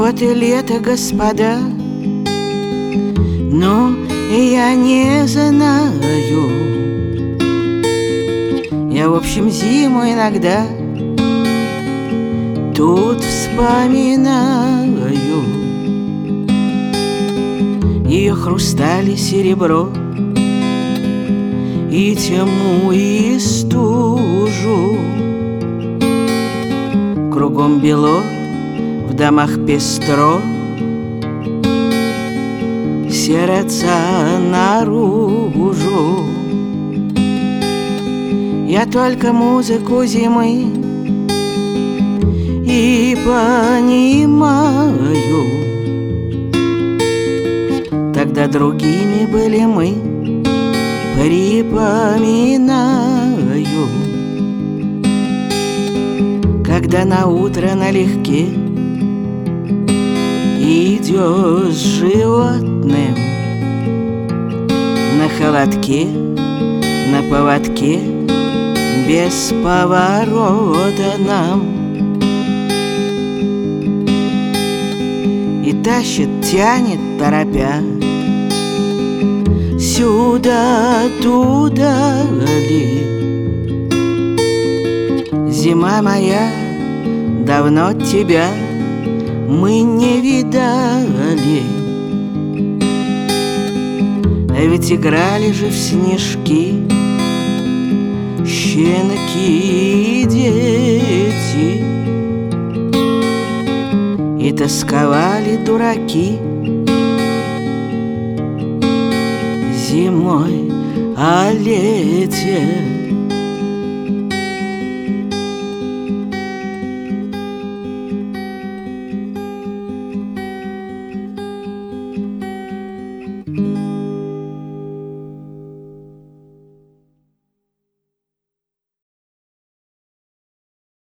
Вот и лето, господа, но я не знаю. Я, в общем, зиму иногда тут вспоминаю. Ее хрусталь и серебро, и тьму, и стужу. Кругом бело, в домах пестро, сердца наружу. Я только музыку зимы и понимаю. Тогда другими были мы, припоминаю. Когда наутро налегке идешь с животным на холодке, на поводке, без поворота нам, и тащит, тянет, торопя, сюда, туда ли. Зима моя, давно тебя мы не видали. А ведь играли же в снежки щенки и дети, и тосковали дураки зимой о лете.